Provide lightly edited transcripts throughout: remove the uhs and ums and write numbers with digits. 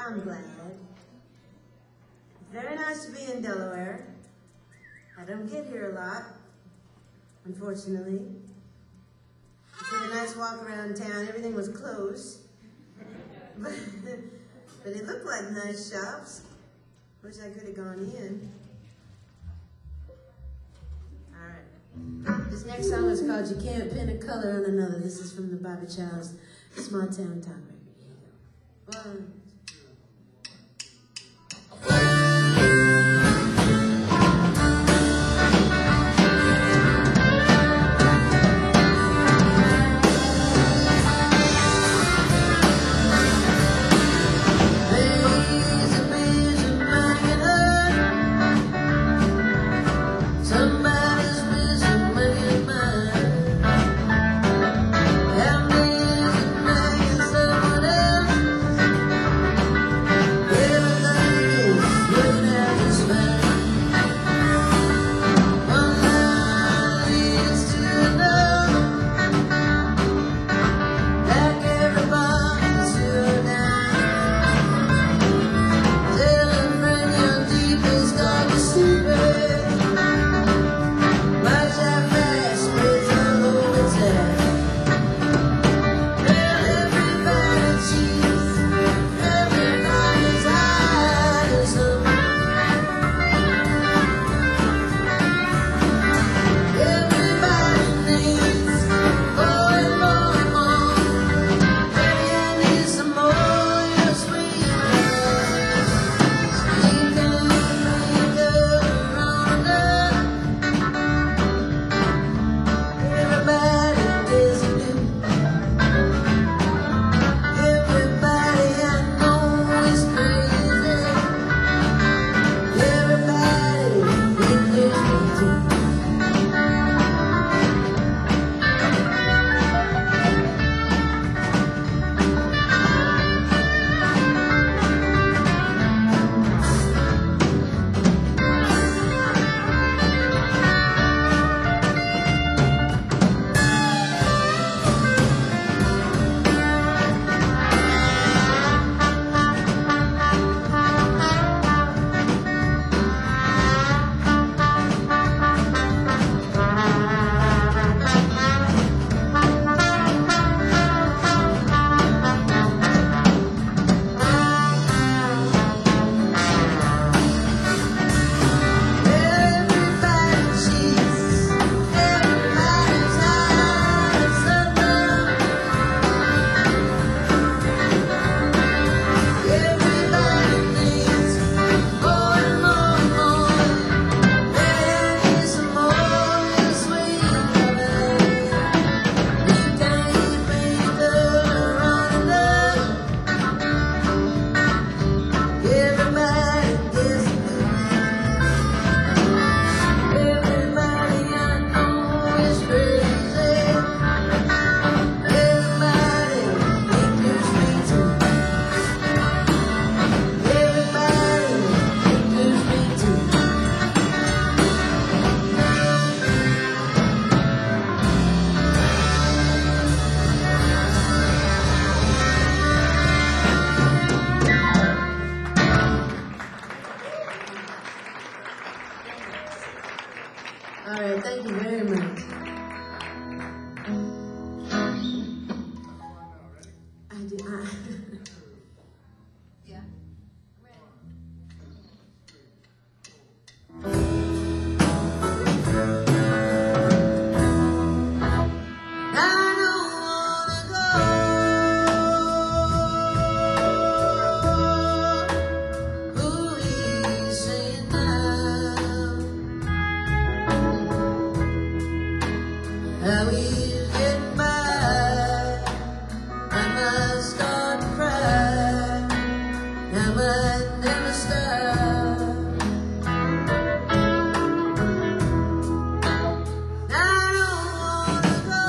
I'm glad. Very nice to be in Delaware. I don't get here a lot, unfortunately. I took a nice walk around town. Everything was closed. But it looked like nice shops. Wish I could have gone in. All right. This next song is called You Can't Pin a Color on Another. This is from the Bobby Childs Small Town Time record. Here you go. One. All right, thank you very much. Yeah. How you get by, I must start to cry. I might never stop. I don't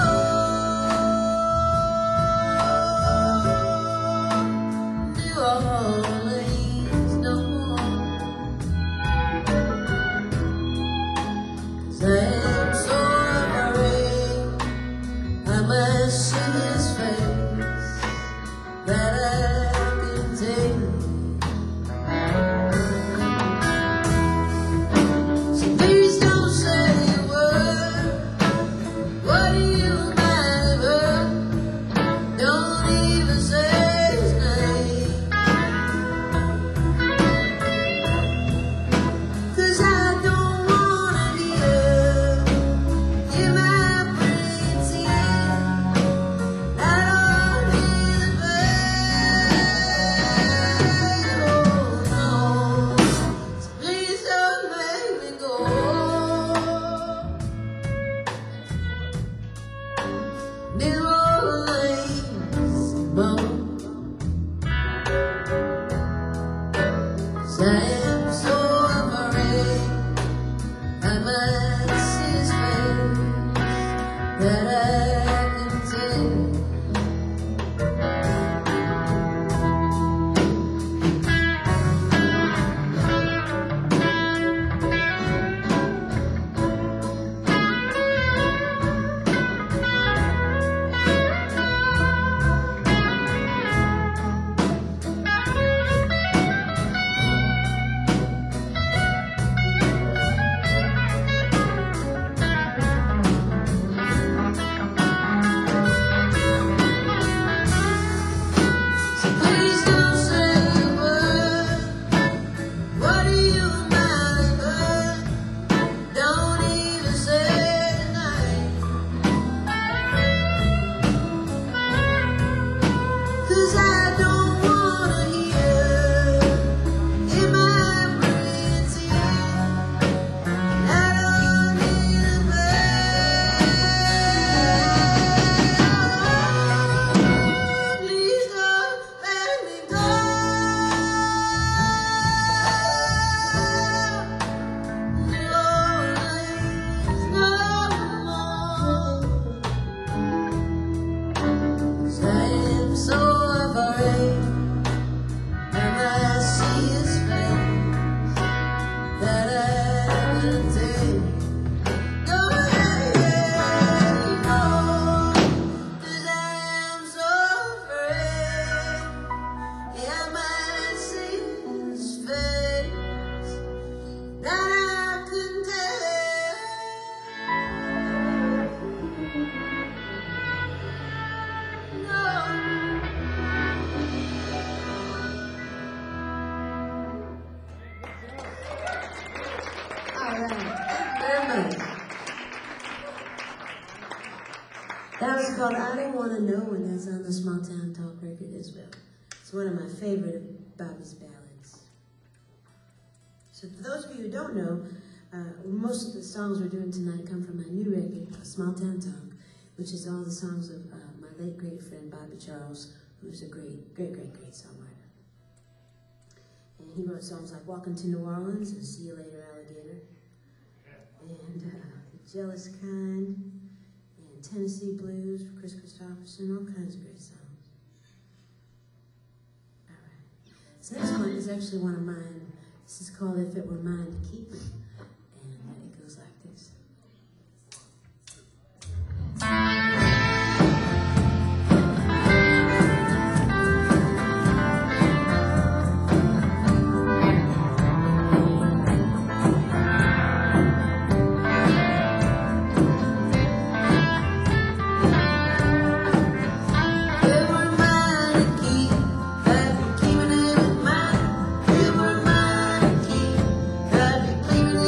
wanna go New Orleans no more, 'cause I'm so I must see his face that I can take. is called I Don't Want to Know, and that's on the Small Town Talk record as well. It's one of my favorite of Bobby's ballads. So for those of you who don't know, most of the songs we're doing tonight come from my new record, Small Town Talk, which is all the songs of my late great friend Bobby Charles, who's a great songwriter. And he wrote songs like Walking to New Orleans and See You Later, Alligator, and The Jealous Kind, and Tennessee Blues for Chris Christopherson, all kinds of great songs. All right. So this one is actually one of mine. This is called If It Were Mine to Keep. And it goes like this. Keeping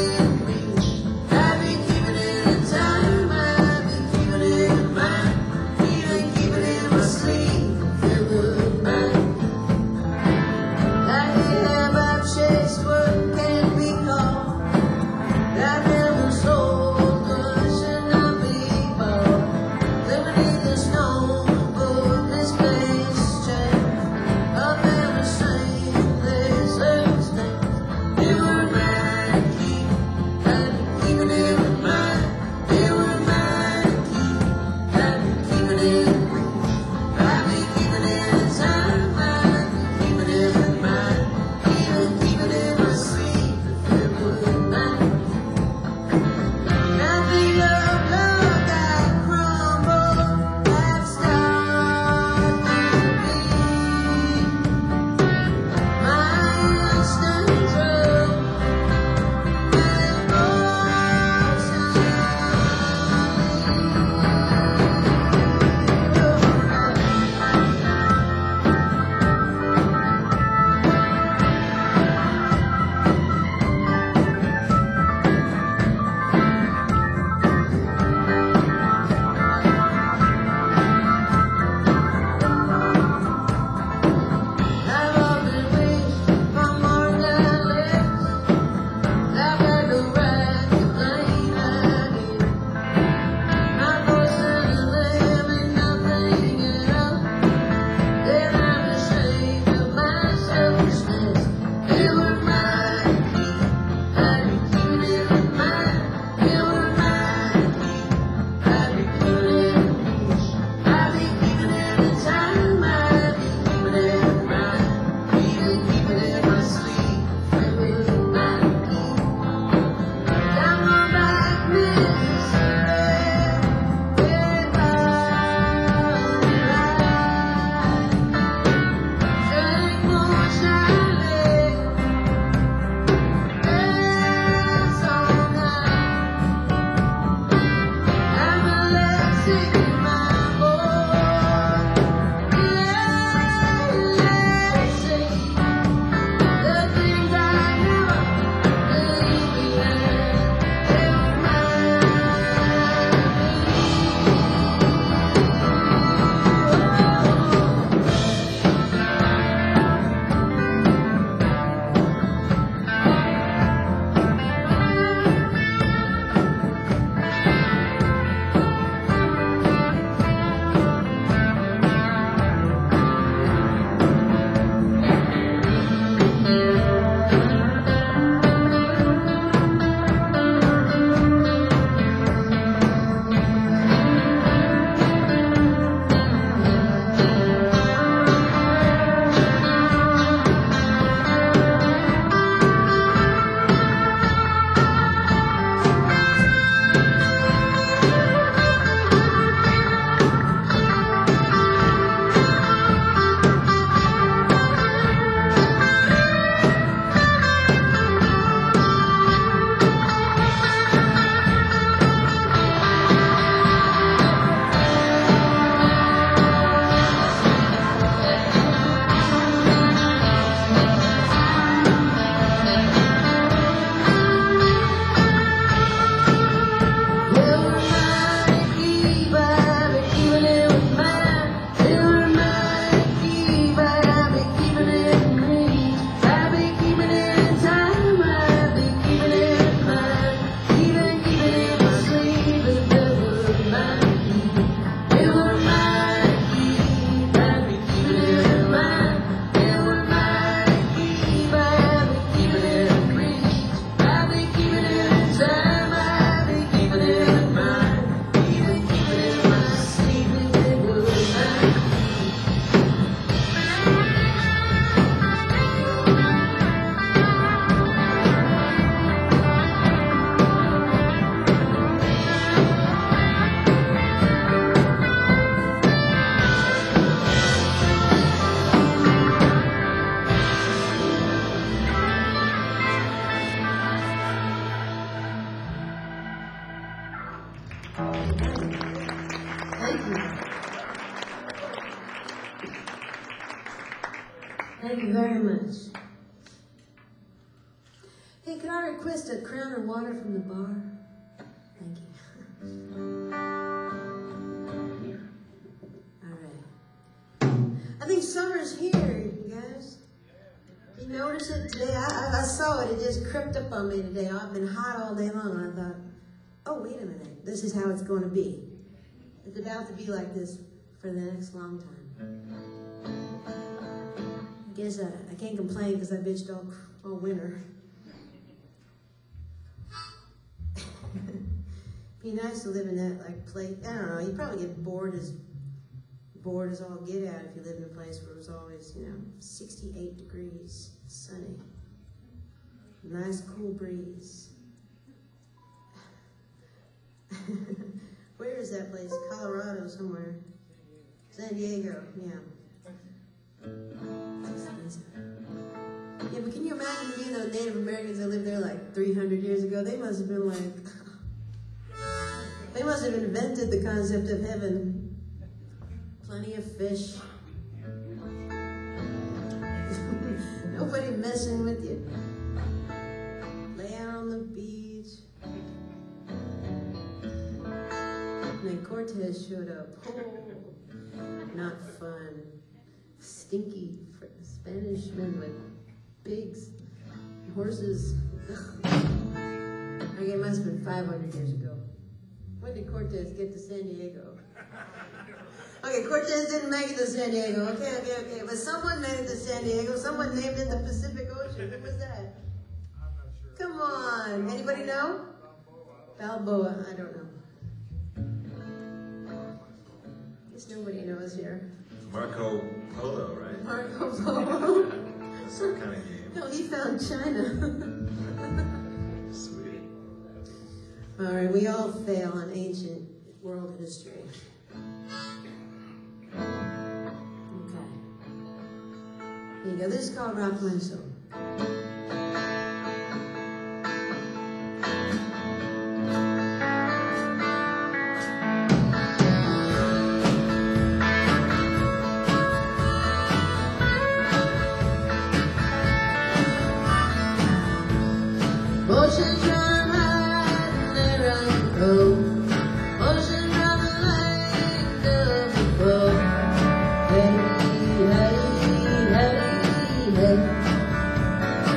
Thank you very much. Hey, could I request a crown of water from the bar? Thank you. All right. I think summer's here, you guys. You notice it today? I saw it. It just crept up on me today. I've been hot all day long, and I thought, oh, wait a minute. This is how it's going to be. It's about to be like this for the next long time. I guess I can't complain because I bitched all winter. Be nice to live in that place. I don't know. You probably get bored as all get out if you live in a place where it was always 68 degrees, sunny, nice cool breeze. Where is that place? Colorado somewhere. San Diego. Yeah. Yeah, but can you imagine being those Native Americans that lived there like 300 years ago? They must have been like, they must have invented the concept of heaven. Plenty of fish. Nobody messing with you. Lay out on the beach. And then Cortez showed up. Oh, not fun. Stinky Spanish men with pigs, horses. Okay, it must have been 500 years ago. When did Cortez get to San Diego? Okay, Cortez didn't make it to San Diego. Okay. But someone made it to San Diego. Someone named it the Pacific Ocean. Who was that? I'm not sure. Come on. Anybody know? Balboa. I don't know. Guess nobody knows here. Marco Polo, right? Marco Polo. That's some kind of game. No, he found China. Sweet. All right, we all fail on ancient world history. Okay. Here you go. This is called Rock My Soul. Oceans run high and they run low. Oceans run like the bow. Hey, hey, hey, hey.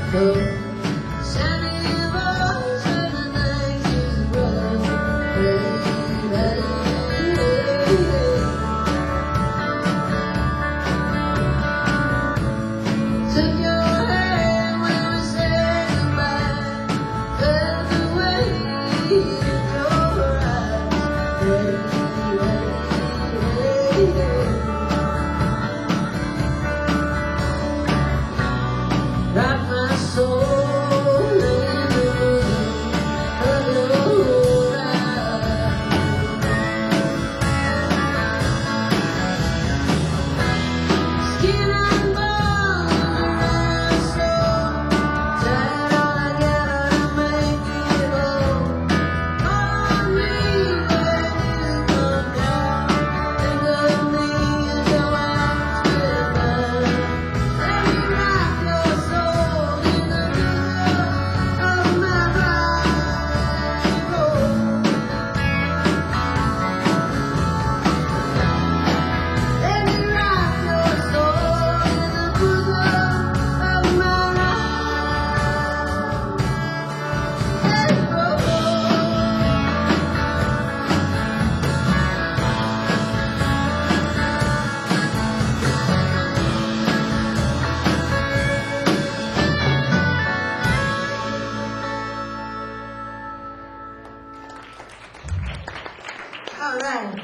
All right.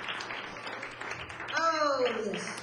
Oh, yes.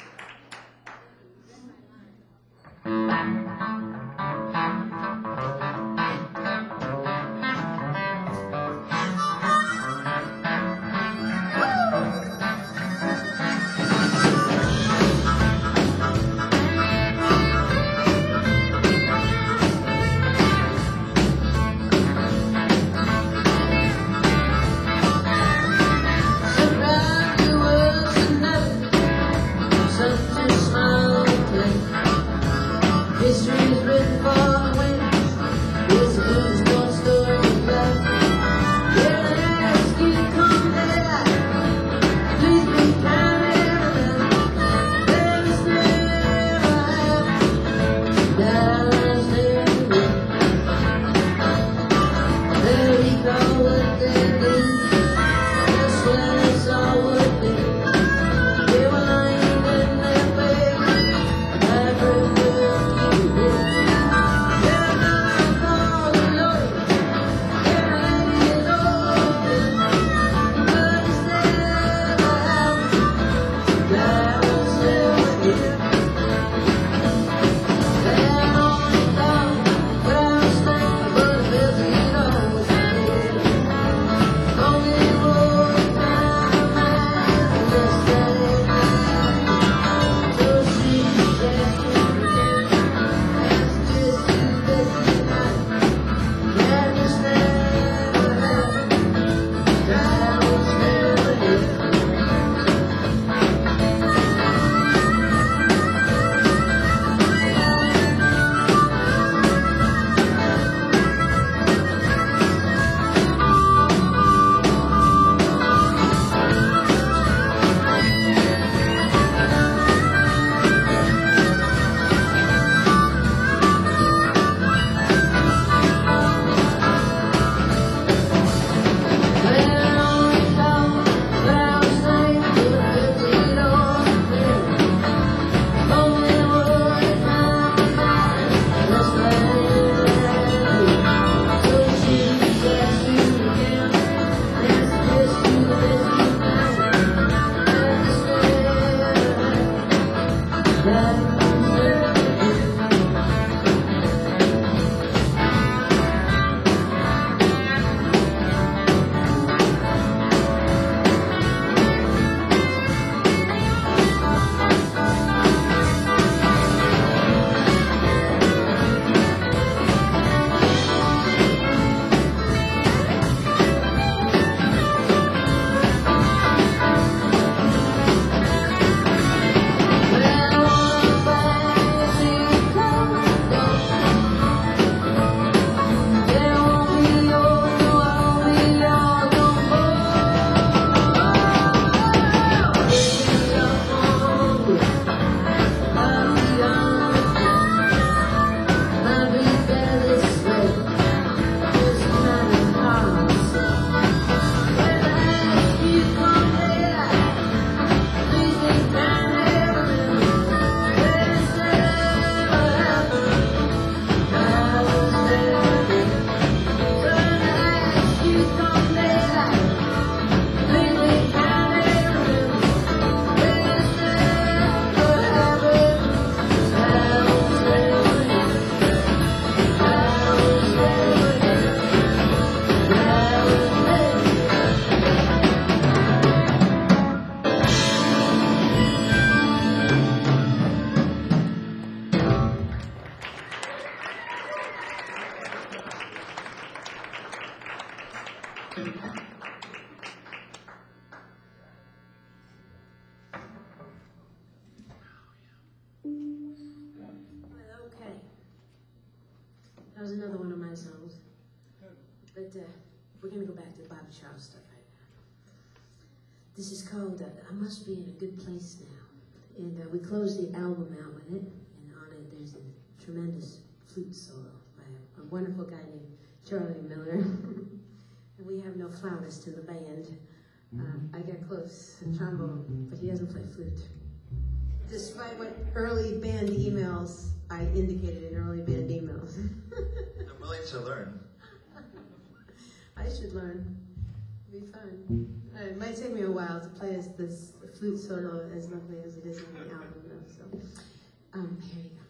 That was another one of my songs. But we're going to go back to Bobby Charles stuff right now. This is called I Must Be in a Good Place Now. And we closed the album out with it. And on it, there's a tremendous flute solo by a wonderful guy named Charlie Miller. And we have no flautist in the band. I got close, trombone, but he doesn't play flute. Despite what early band emails I indicated in early band emails. I'm willing to learn. I should learn. It'd be fun. It might take me a while to play this flute solo as lovely as it is on the album, though. So, here you go.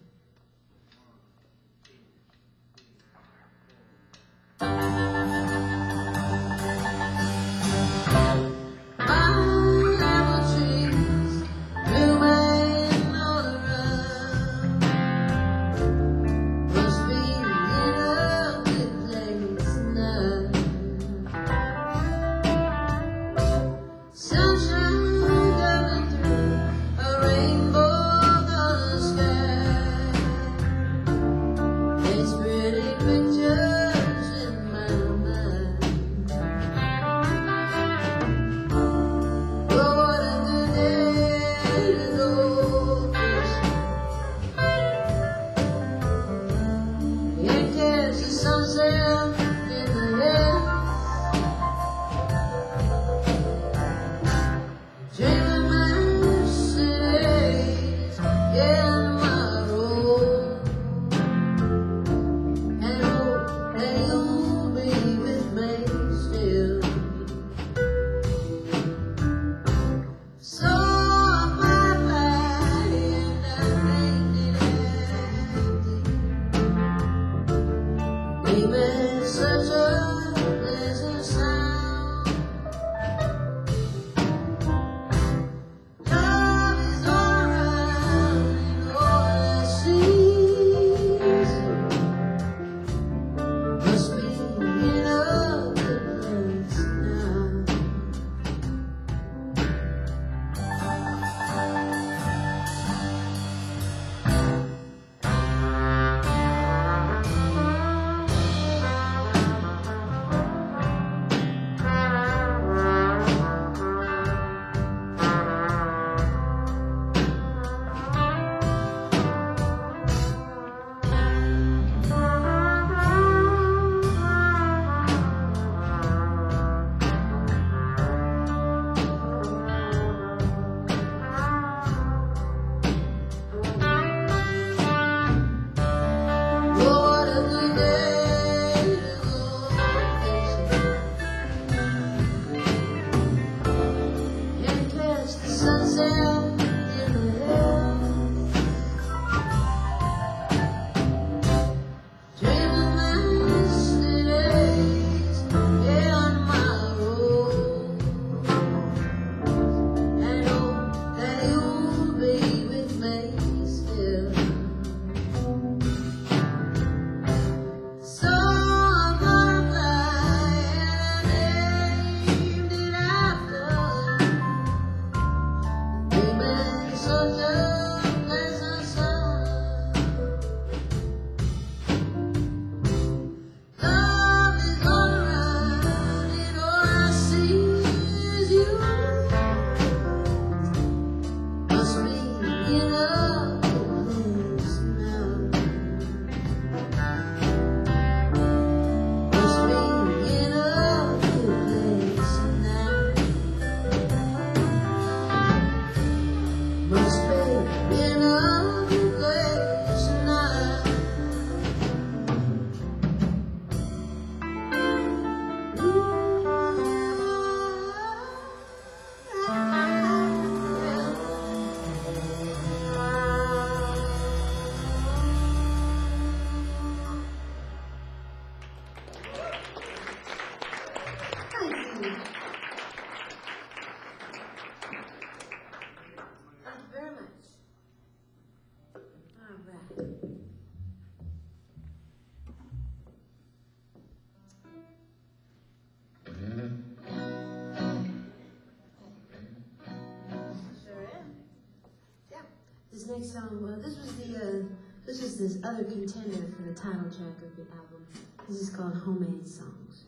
This next song, this was This is this other contender for the title track of the album. This is called Homemade Songs.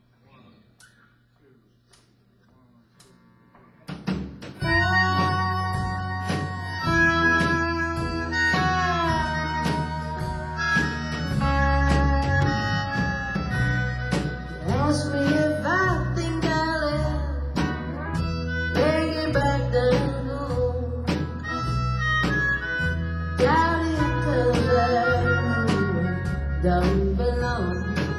Ask me if I think I'll ever make it back down home. Doubt it 'cause I don't belong.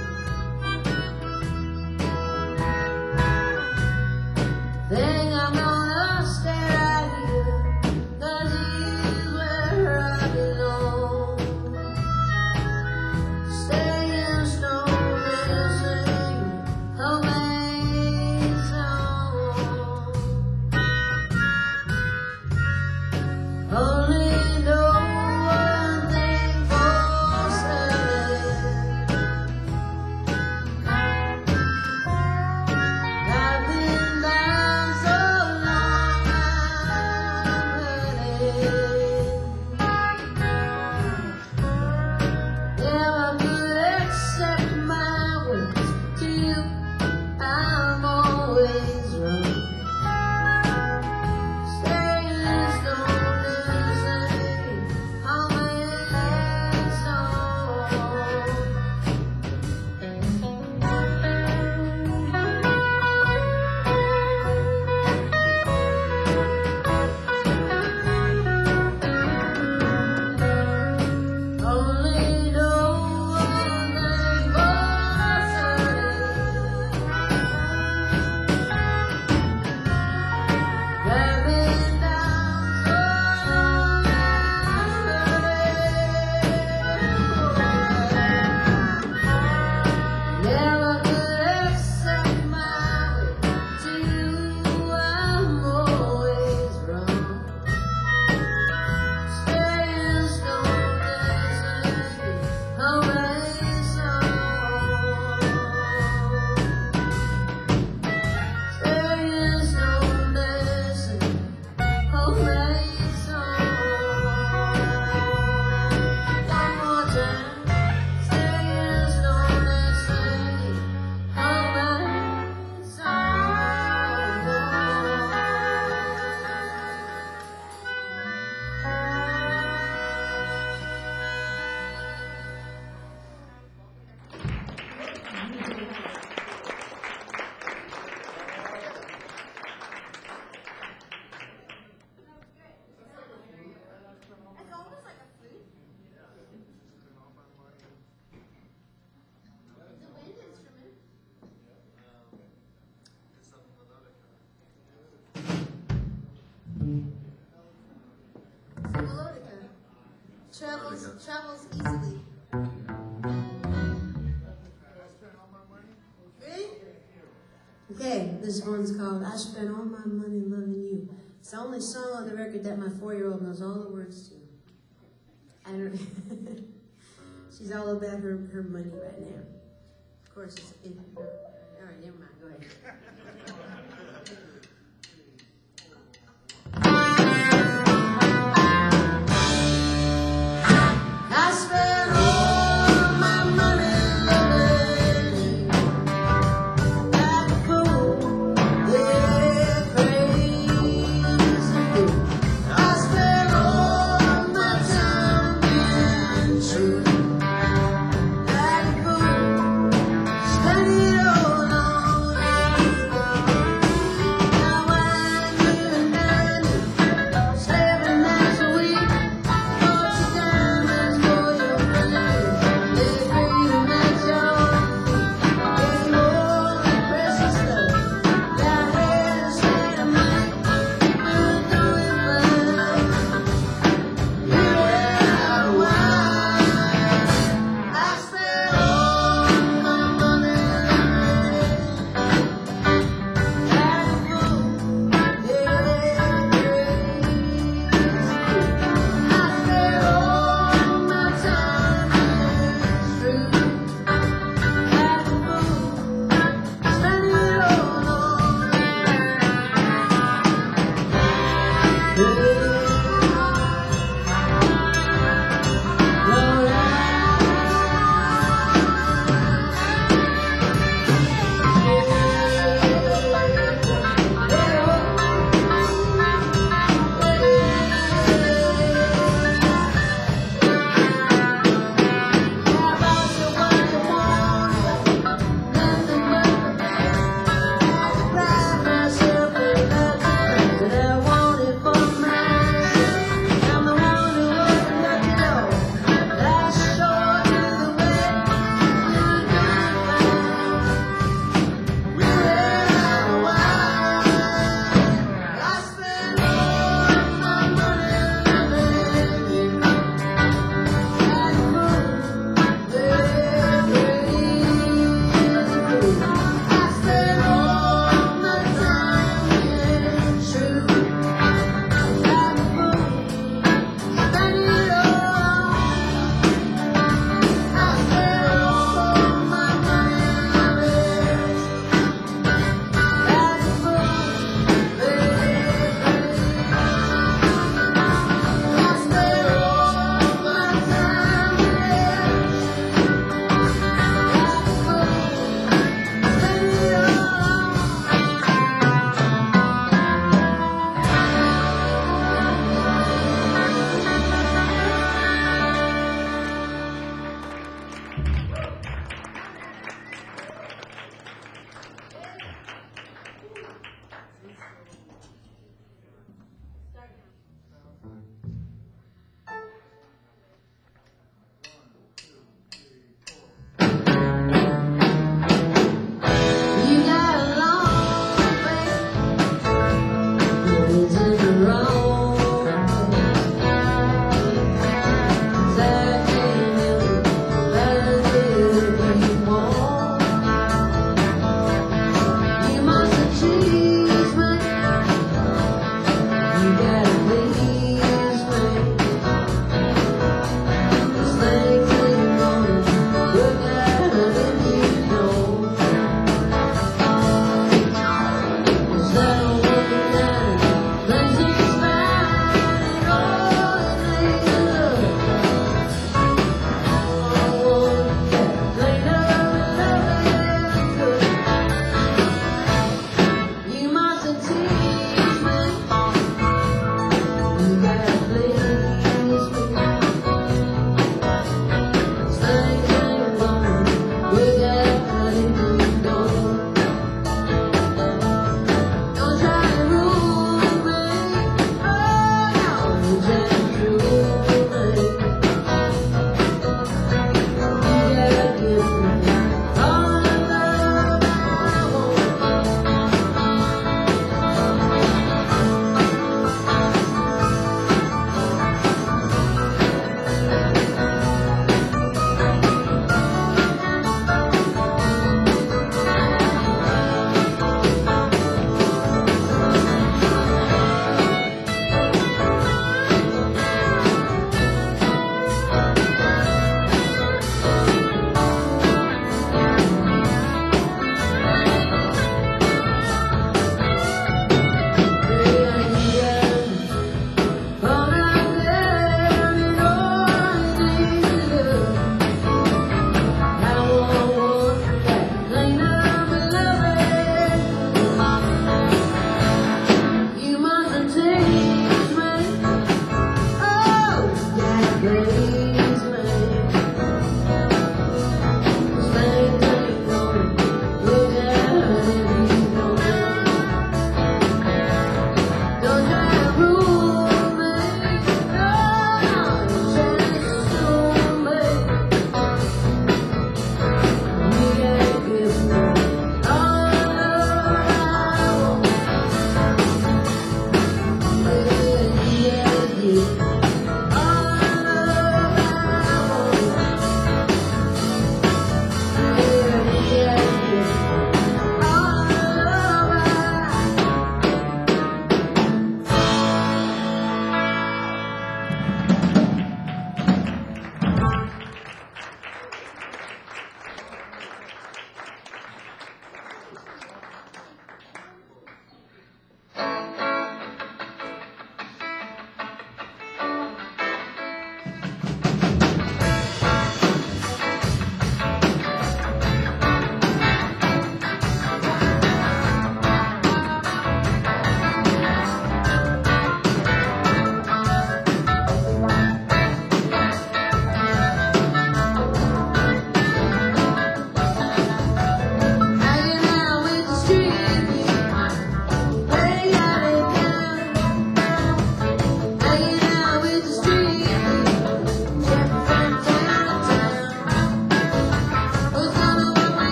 Think I'm gonna stay right here 'cause here's where I belong. Stay in stone and sing homemade songs. Only know one thing for certain. I've been down so long I'm hurting. Yeah, I could accept my words to you. I'm always wrong. Staying stone and sing homemade songs. Only know one thing for certain. Driving down so long I'm hurting. Never could accept my way to you. I'm always wrong. Staying stone and singing homemade songs. Staying stone and singing homemade songs. One more time. Staying stone and singing homemade songs. It's almost like a flute. It's a wind instrument. It's something melodic. It's a melodica. Travels easily. Ready? Okay, this one's called I Spent All My Money Loving You. It's the only song on the record that my 4-year-old knows all the words to. I don't she's all about her money right now. Of course, all right, never mind, go ahead. I spent all my money loving you. Like a fool, yeah, crazy fool. I spent all my time being true. Like a fool, spent it all on you.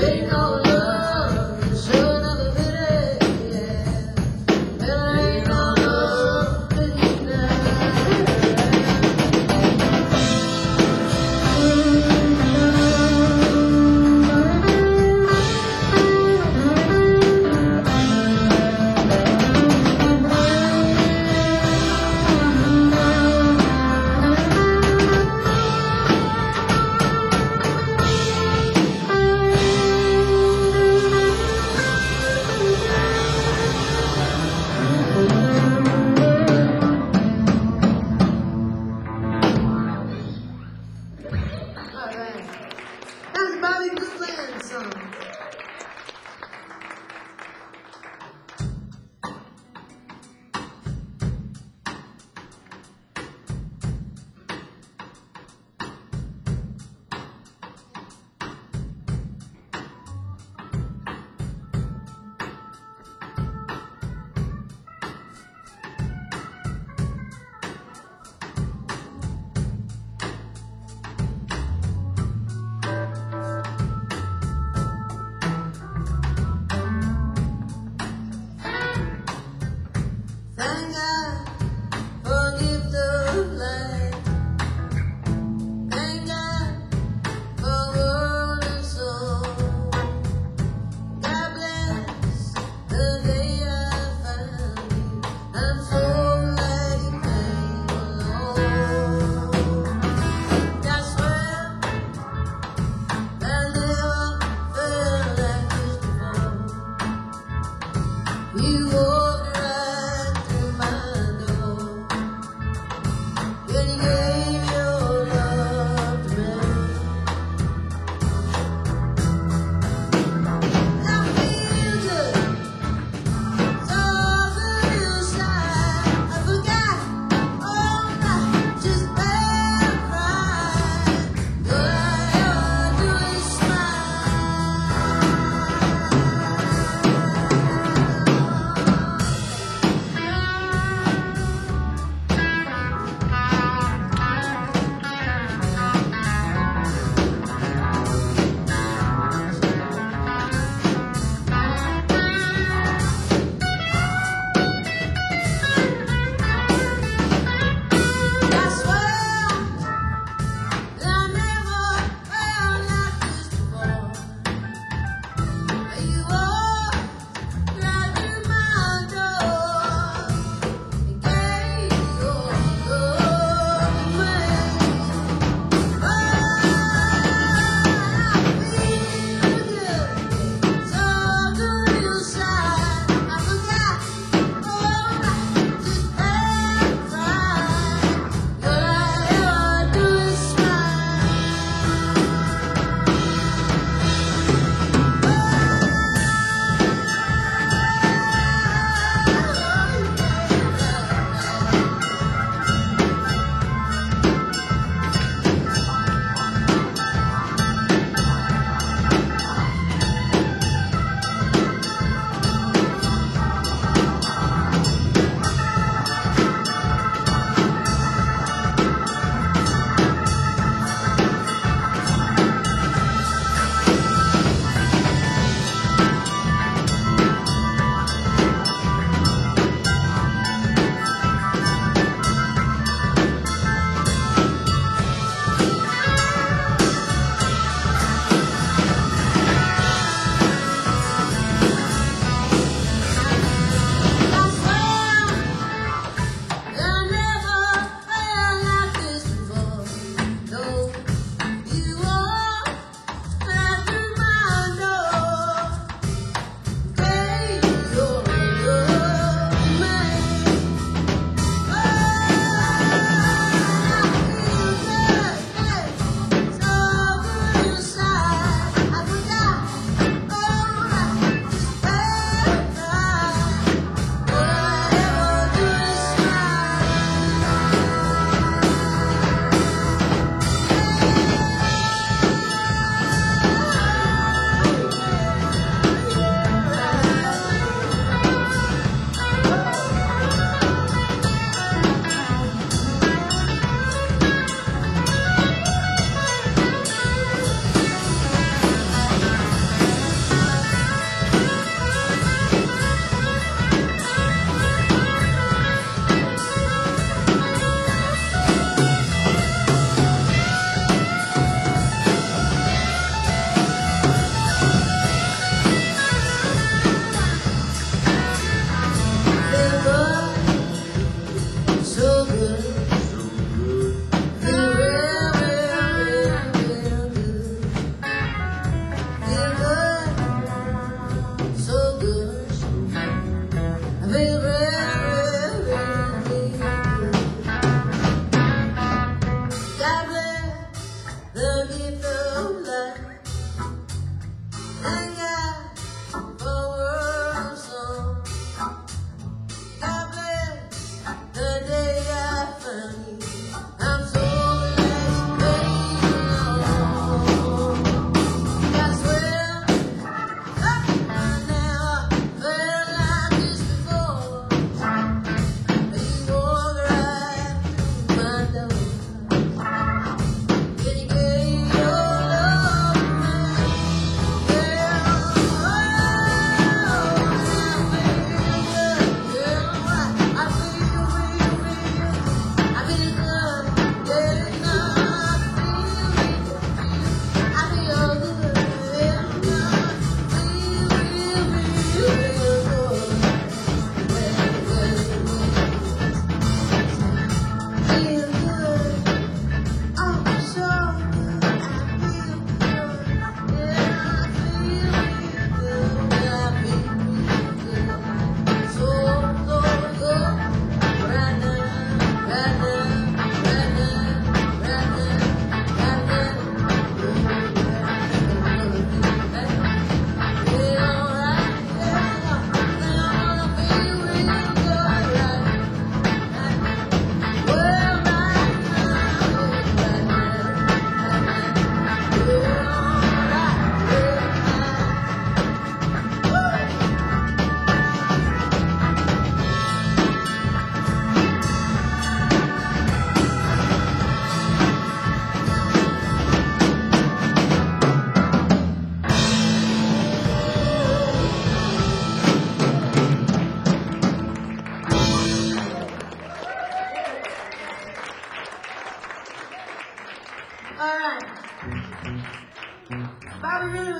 ain't no love, sure enough a pity, yeah. There ain't no love beneath that.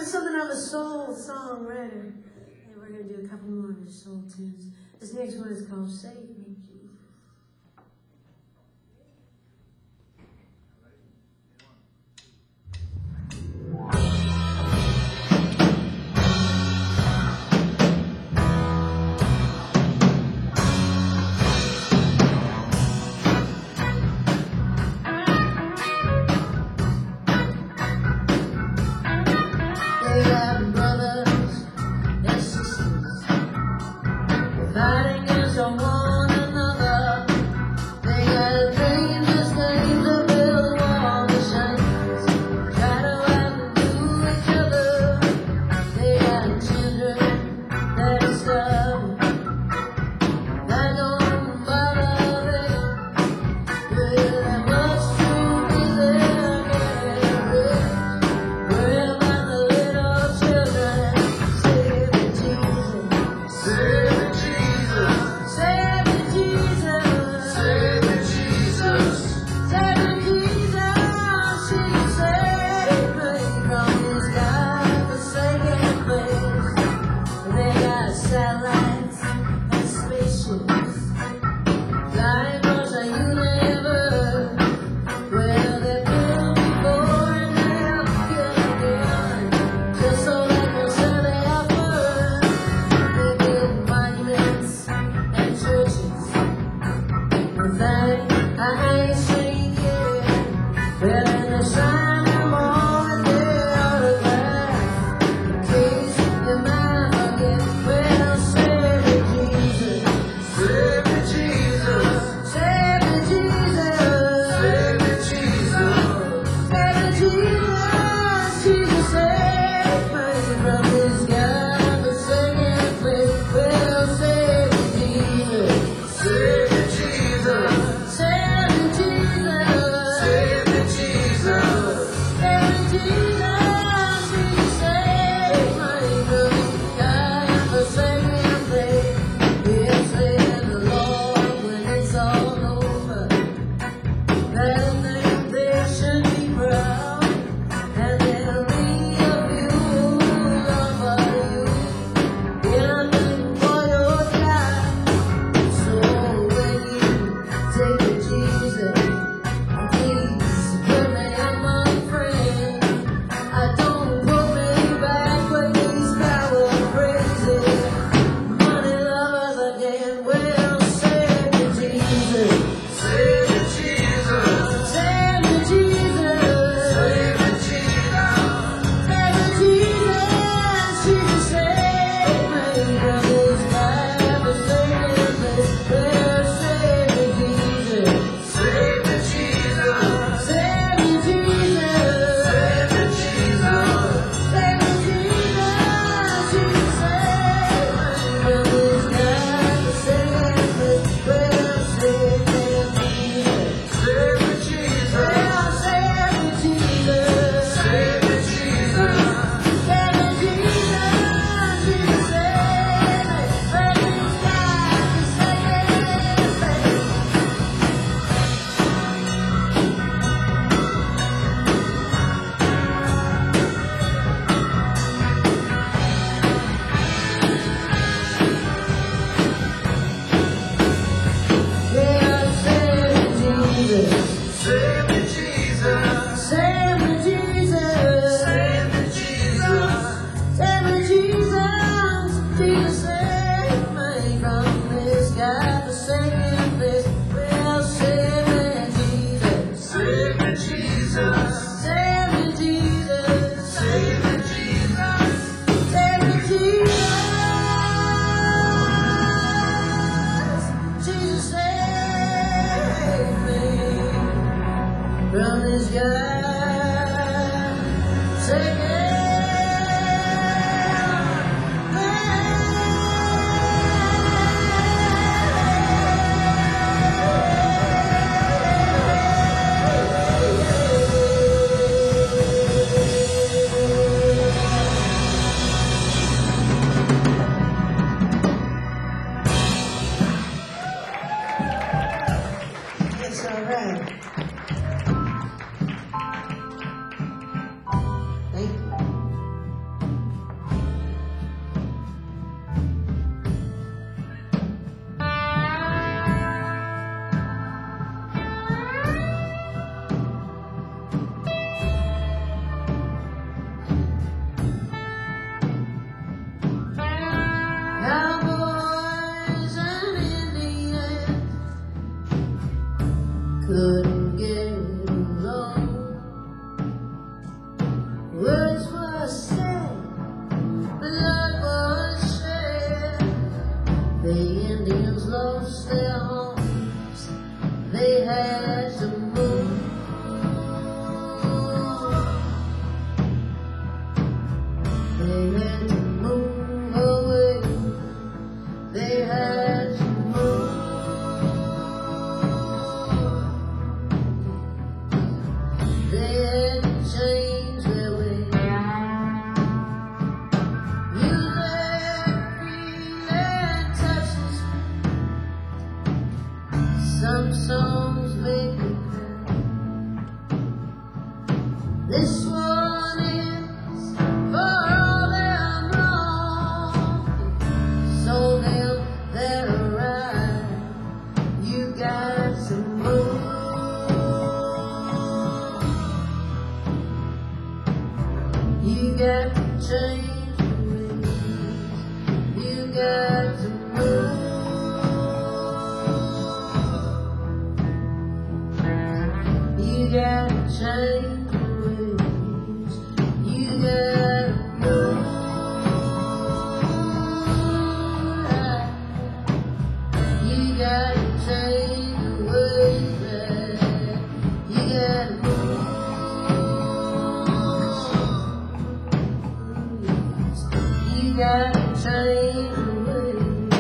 something I'm a soul songwriter. And we're going to do a couple more of his soul tunes. This next one is called Save Me, Jesus. They have brothers and sisters fighting against one another. They got dangerous things to build all the shines, try to outdo each other. They got children that are stubborn, that don't bother them. Really that much to be there. Worry about the little children. They had to move away. They had to move. They had to change their ways. Music, freely touches me. Some songs make me cry. This one is for all them wrong. So them that are right, you got to move. You got to change your ways. You got to move. You got to change your ways. You got to move. You got to change your ways. You got to move. You got to change your ways.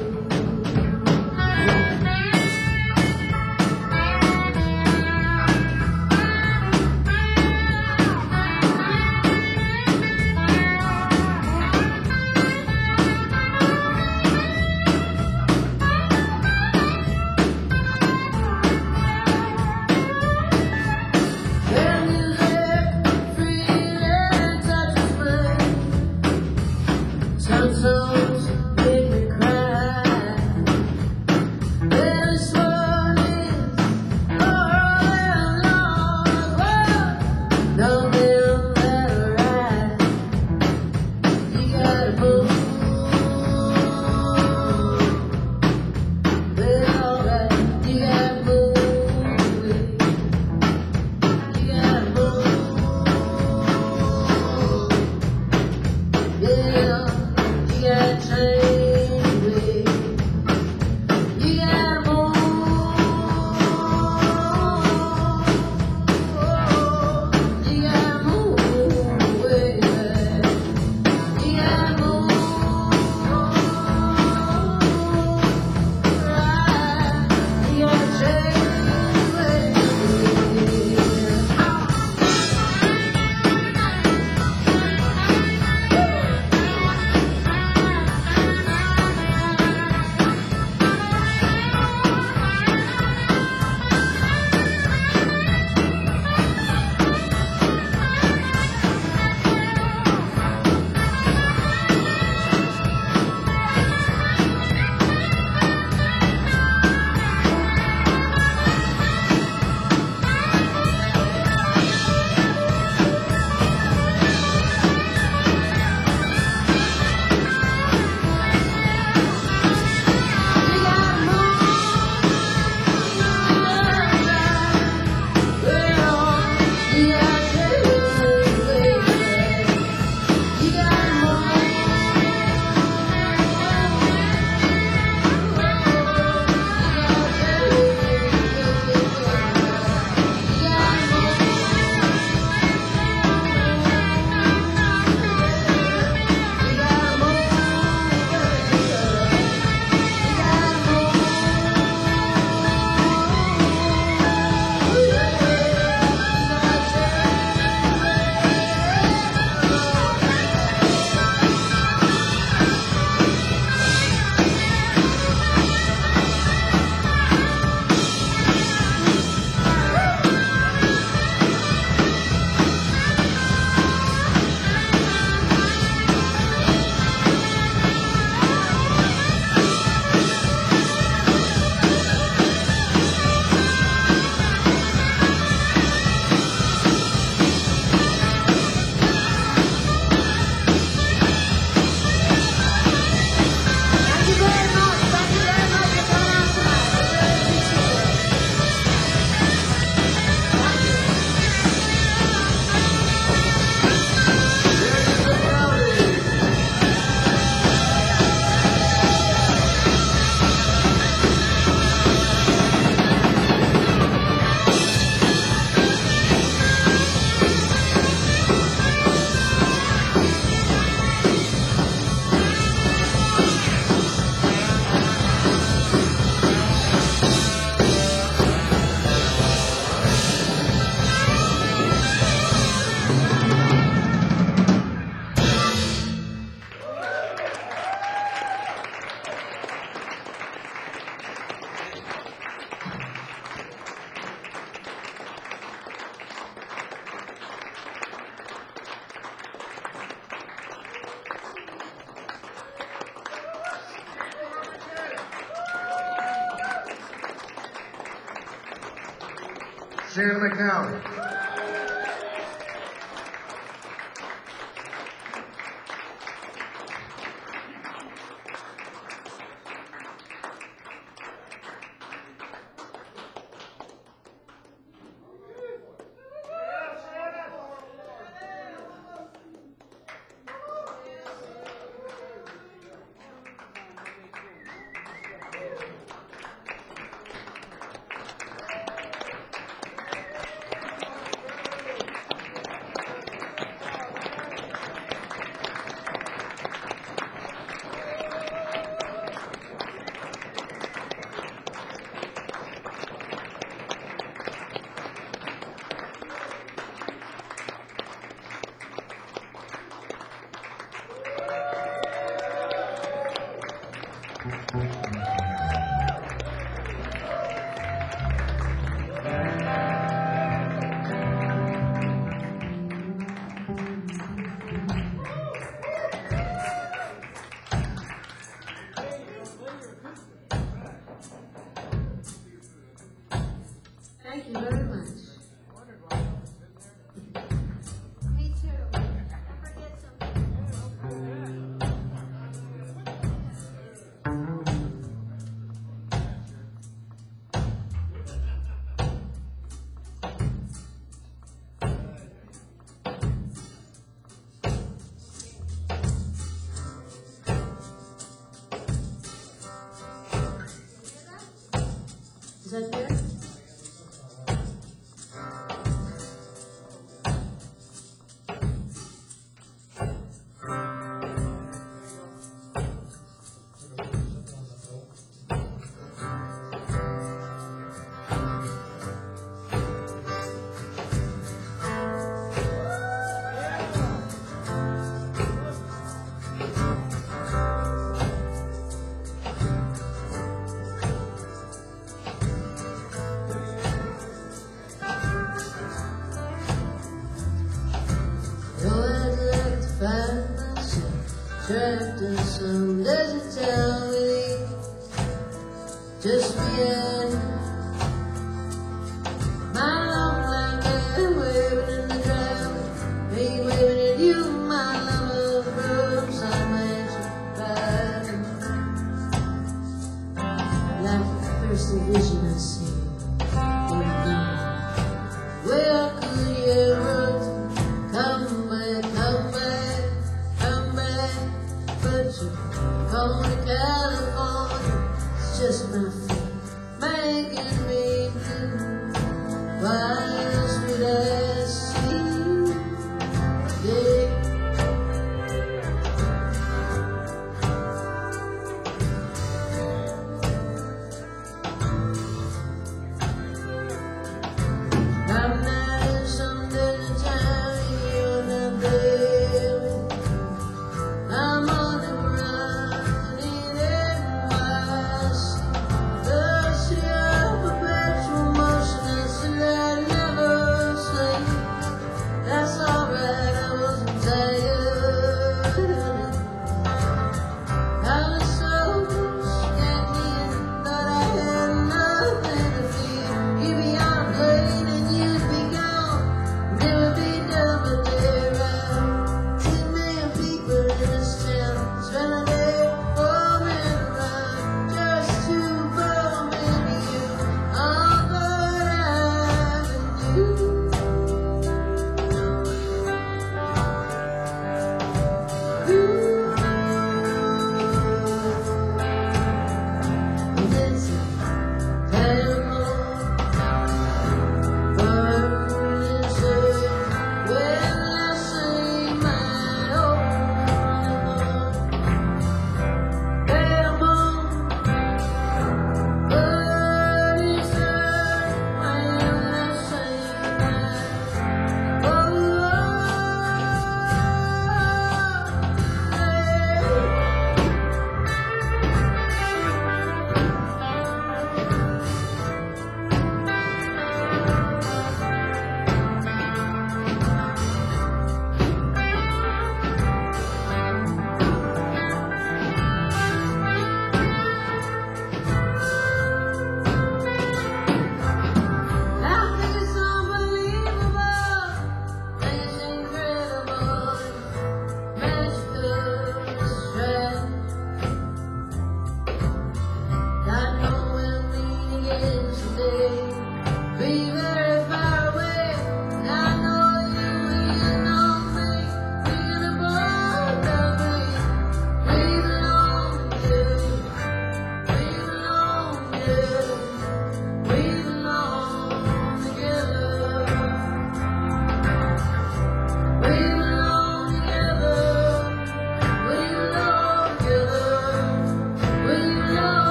Their music freely touches me. Some songs make me cry. This one is for all them lost. Know them that are right. You gotta move. They're alright. You gotta move. You gotta move. Yeah, you gotta change it. You gotta move. You gotta move. You gotta move. Right. You gotta change it. Shannon McCown. Thank you very much. Me too. I forget something. Is that fair? Find myself trapped in some desert town with just me and my long black hair waving in the crowd, me waving at you, my love from some ancient pride. Like the first vision I see, where could you run? Come back, come back, come back. But you're going to California, it's just my feet making me blue. Why else would I see you? Yeah. I'm not in some desert town, you're not there. I'm on the run, eating my sea. The sea of perpetual motion is letting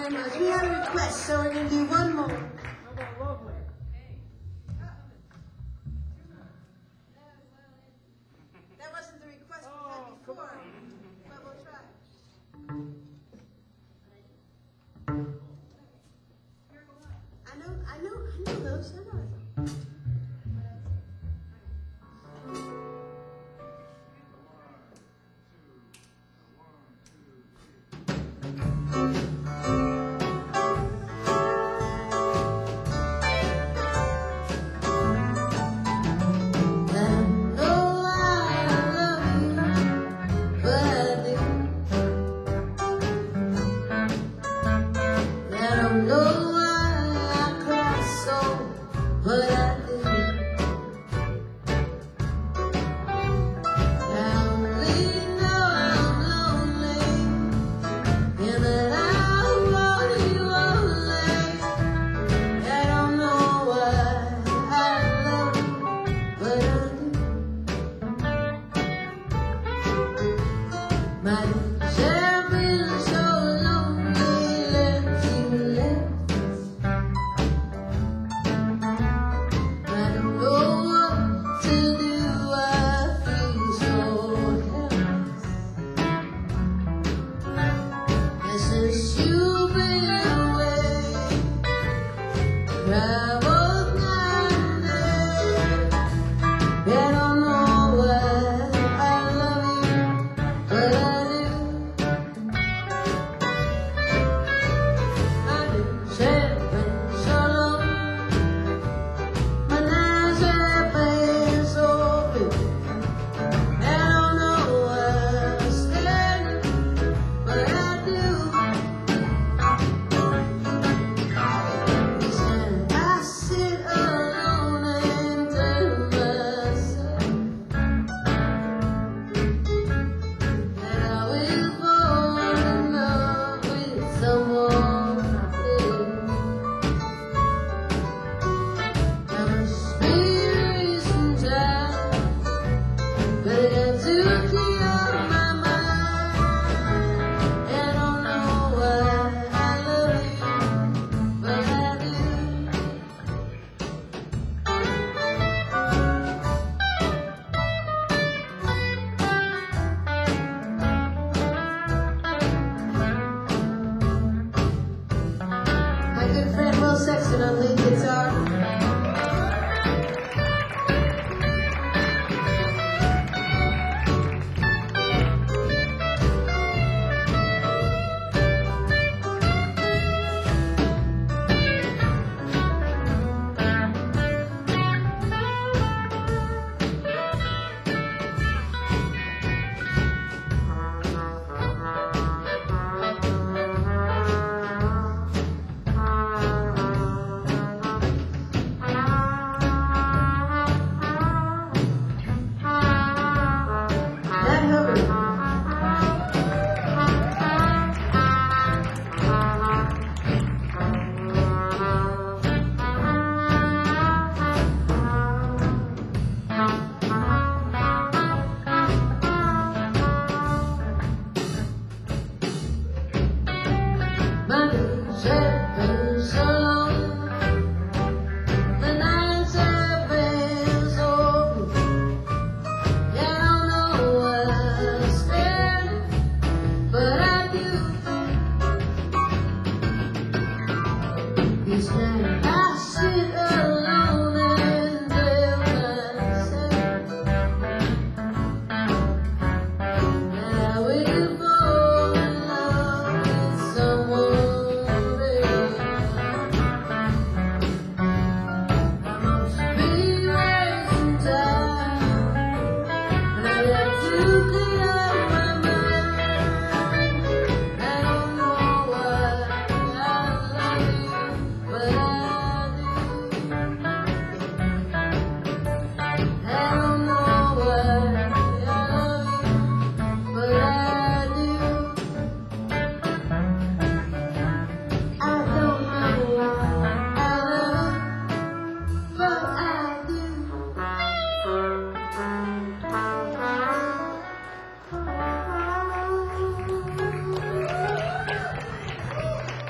very much. We had a request, so we're gonna do one more. That wasn't the request we had before, but we'll try. I know those. I know those.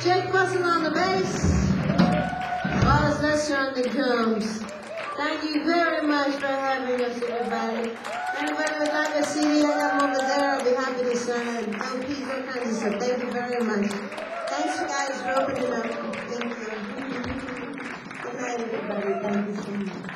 Jake Busson on the bass. Wallace Lester on the drums. Thank you very much for having us, everybody. Anybody would like a CD, I have them over there. I'll be happy to sign it. LPs, all kinds of stuff. Thank you very much. Thanks, guys, for opening up. Thank you. Good night, everybody. Thank you so much.